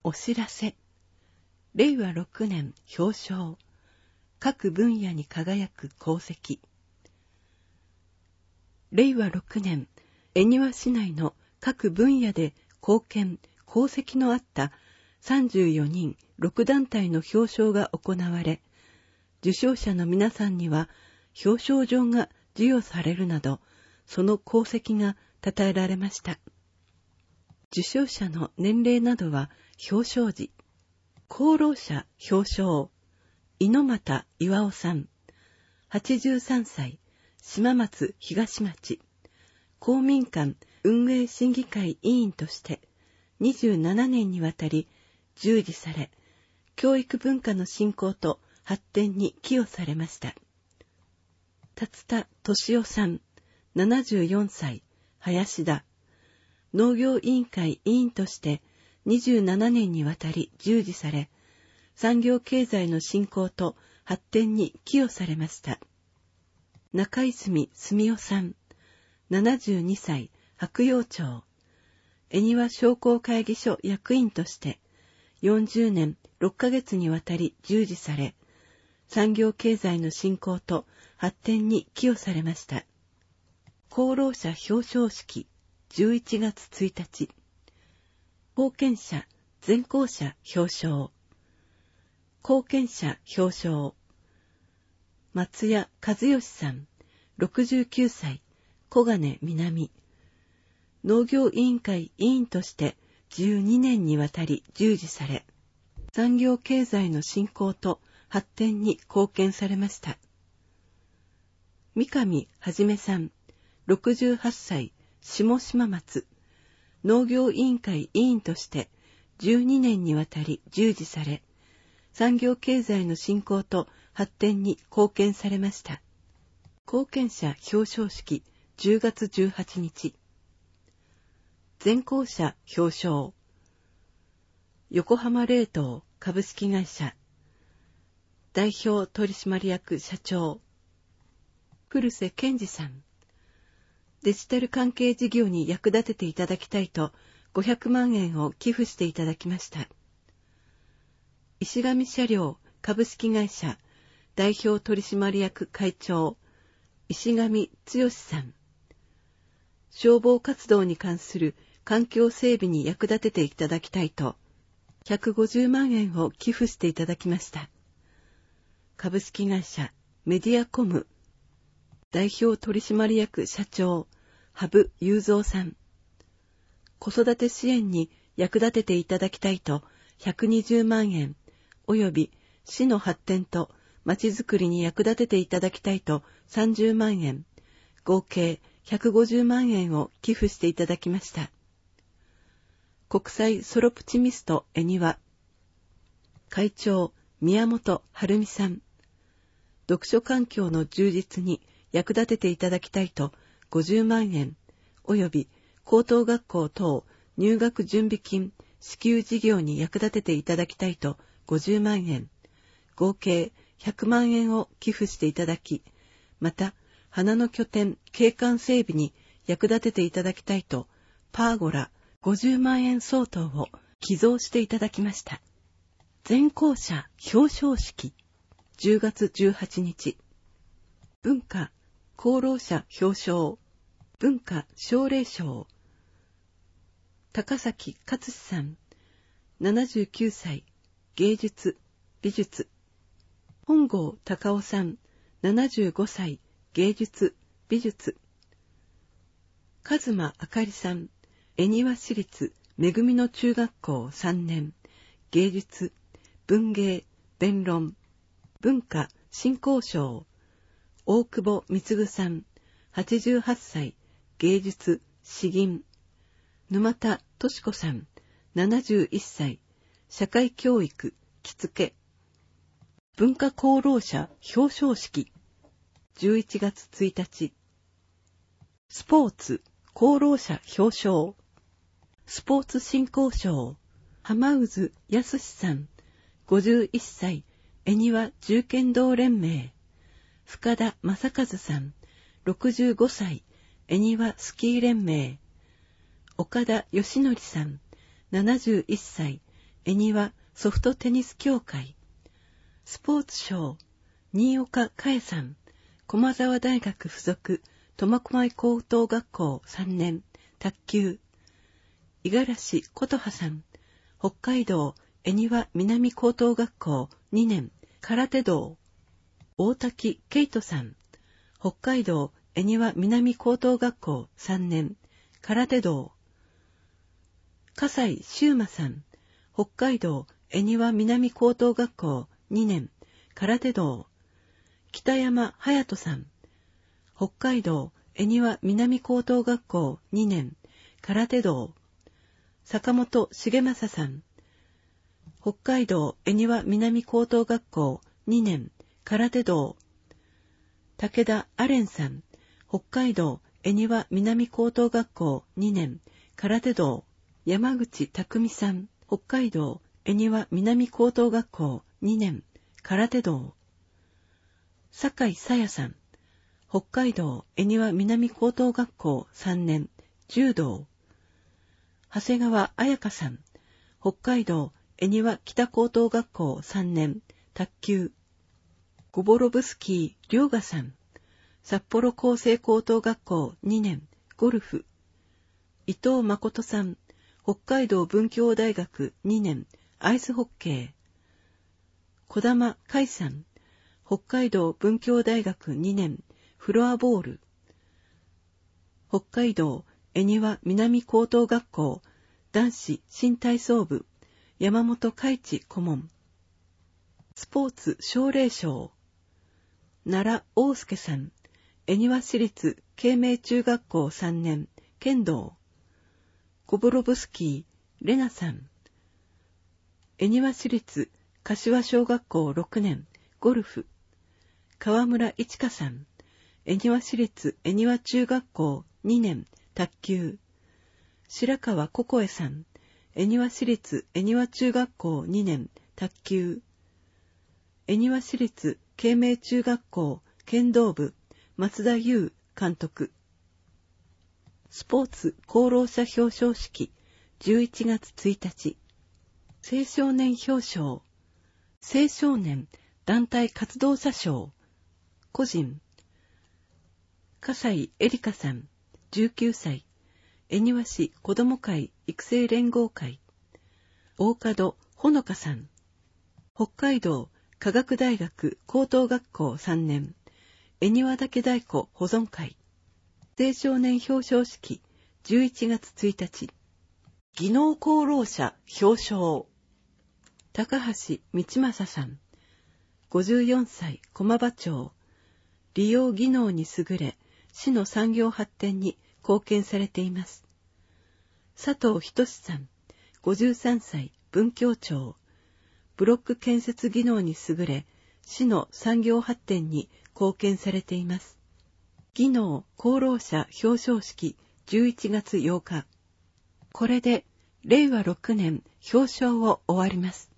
お知らせ。令和6年表彰。各分野に輝く功績。令和6年、恵庭市内の各分野で貢献、功績のあった34人6団体の表彰が行われ、受賞者の皆さんには表彰状が授与されるなど、その功績が称えられました。受賞者の年齢などは表彰時、功労者表彰、猪俣巌さん、83歳、島松東町、公民館運営審議会委員として27年にわたり従事され、教育文化の振興と発展に寄与されました。達田俊夫さん、74歳、林田、農業委員会委員として27年にわたり従事され、産業経済の振興と発展に寄与されました。中泉澄夫さん、72歳、白楊町、恵庭商工会議所役員として40年6ヶ月にわたり従事され、産業経済の振興と発展に寄与されました。功労者表彰式、11月1日。貢献者、全功者表彰。貢献者表彰。松谷和義さん、69歳、小金南。農業委員会委員として12年にわたり従事され、産業経済の振興と発展に貢献されました。三上はじめさん、68歳、下島松。農業委員会委員として12年にわたり従事され、産業経済の振興と発展に貢献されました。貢献者表彰式、10月18日。全功者表彰。横浜冷凍株式会社代表取締役社長古瀬健二さん。デジタル関係事業に役立てていただきたいと500万円を寄付していただきました。石上車両株式会社代表取締役会長石上剛さん。消防活動に関する環境整備に役立てていただきたいと150万円を寄付していただきました。株式会社メディアコム代表取締役社長羽生雄三さん。子育て支援に役立てていただきたいと120万円及び市の発展とまちづくりに役立てていただきたいと30万円、合計150万円を寄付していただきました。国際ソロプチミスト恵庭会長宮本晴美さん。読書環境の充実に役立てていただきたいと50万円及び高等学校等入学準備金支給事業に役立てていただきたいと50万円、合計100万円を寄付していただき、また花の拠点景観整備に役立てていただきたいとパーゴラ50万円相当を寄贈していただきました。全功者表彰式、10月18日。文化功労者表彰。文化奨励賞。高崎勝さん、79歳、芸術、美術。本郷隆夫さん、75歳、芸術、美術。和間あかりさん、恵庭市立めぐみの中学校3年、芸術、文芸、弁論。文化振興賞。大久保貢さん、88歳、芸術、詩吟。沼田敏子さん、71歳、社会教育、着付け。文化功労者表彰式、11月1日。スポーツ功労者表彰。スポーツ振興賞。浜渦康さん、51歳、恵庭重剣道連盟。深田正和さん、65歳、恵庭スキー連盟。岡田義則さん、71歳、 恵庭ソフトテニス協会。スポーツ賞、新岡佳恵さん、駒沢大学附属苫小牧高等学校3年、卓球。五十嵐琴葉さん、北海道恵庭南高等学校2年、空手道。大滝圭人さん、北海道恵庭南高等学校3年、空手道。笠井修馬さん、北海道恵庭南高等学校2年、空手道。北山隼人さん、北海道恵庭南高等学校2年、空手道。坂本重正さん、北海道恵庭南高等学校2年、空手道。武田アレンさん、北海道恵庭南高等学校2年、空手道。山口匠さん、北海道恵庭南高等学校2年、空手道。酒井さやさん、北海道恵庭南高等学校3年、柔道。長谷川彩香さん、北海道恵庭北高等学校3年、卓球。ゴボロブスキー・リョウガさん、札幌厚生高等学校2年、ゴルフ。伊藤誠さん、北海道文教大学2年、アイスホッケー。児玉海さん、北海道文教大学2年、フロアボール。北海道恵庭南高等学校男子新体操部、山本海地顧問。スポーツ奨励賞、奈良大輔さん、恵庭市立慶明中学校3年、剣道。コボロブスキー、レナさん、恵庭市立柏小学校6年、ゴルフ。川村一花さん、恵庭市立恵庭中学校2年、卓球。白川ココエさん、恵庭市立恵庭中学校2年、卓球。恵庭市立慶明中学校剣道部、松田優監督。スポーツ功労者表彰式、11月1日。青少年表彰、青少年団体活動者賞、個人。笠井絵里香さん、19歳、恵庭市子ども会育成連合会。大門ほのかさん、北海道科学大学高等学校3年、恵庭岳太鼓保存会。青少年表彰式、11月1日。技能功労者表彰。高橋道正さん、54歳駒場町。利用技能に優れ、市の産業発展に貢献されています。佐藤仁さん、53歳文教町。ブロック建設技能に優れ、市の産業発展に貢献されています。技能功労者表彰式、11月8日。これで令和6年表彰を終わります。